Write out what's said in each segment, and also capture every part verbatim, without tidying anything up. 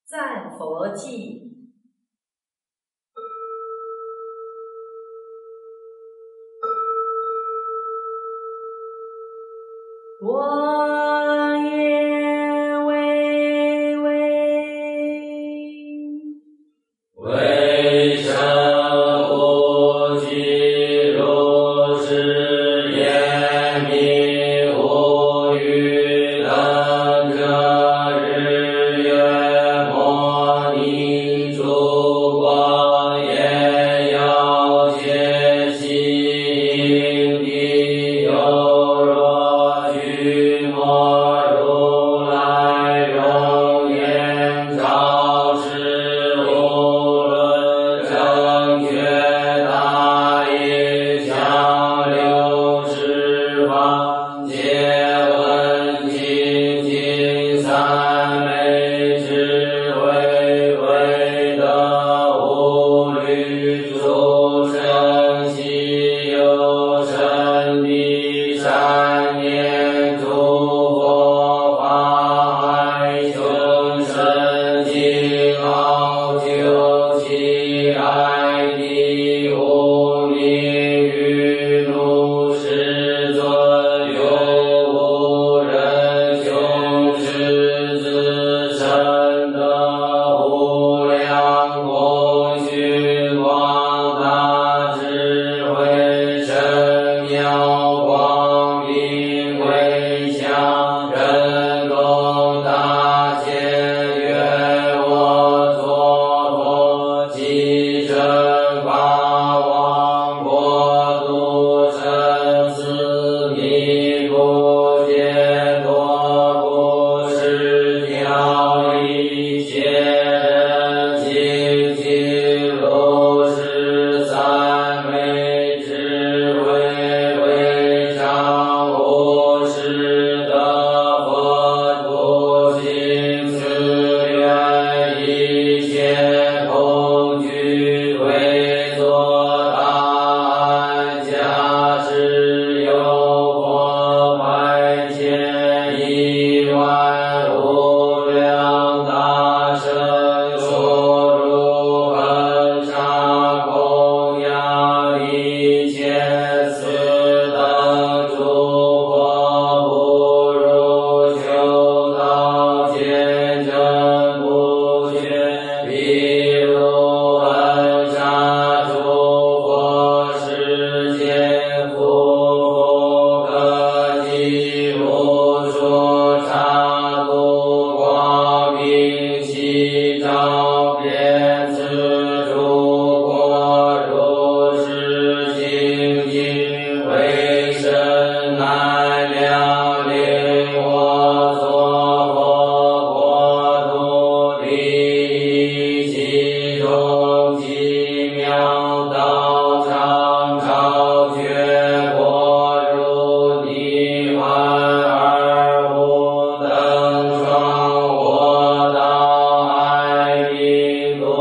赞佛记。我也巍巍， 为生无极如是言明无余等者日月摩尼诸光焰耀切悉因地有若须摩如来容颜照世无论正确大义相六十方皆闻清净三昧智慧慧德无虑诸生悉有神力善念诸佛法海雄深尽奥究其爱地无名于如是尊永无人穷世自身的无量功勋广大智慧神妙光明回向人工大千愿我作佛即成法王国度生死弥不解脱不失调一切人清净如是三昧智慧为上无始的佛土行此愿一切恐惧为作大安家是有佛百千亿万无量大圣说如恒沙供养一切此等诸佛不如求道见证不绝譬如恒沙诸佛世间福福克己无处刹度光明悉照遍此诸国如是清净为身难量令我作佛国土利益其中奇妙道场超绝国如泥环而无等双我道爱名度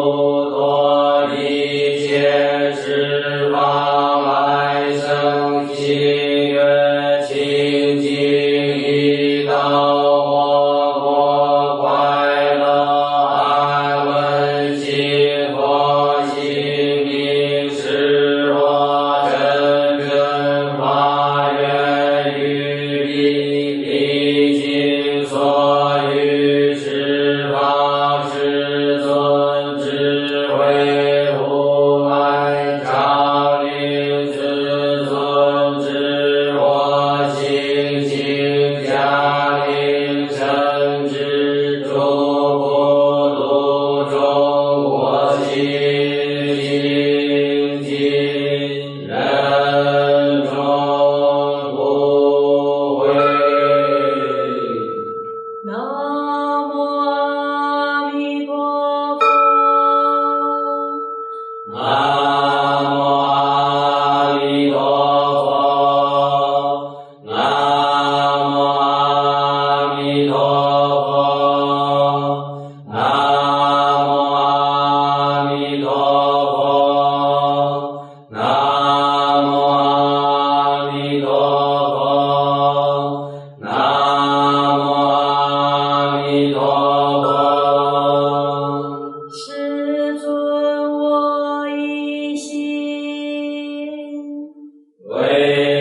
为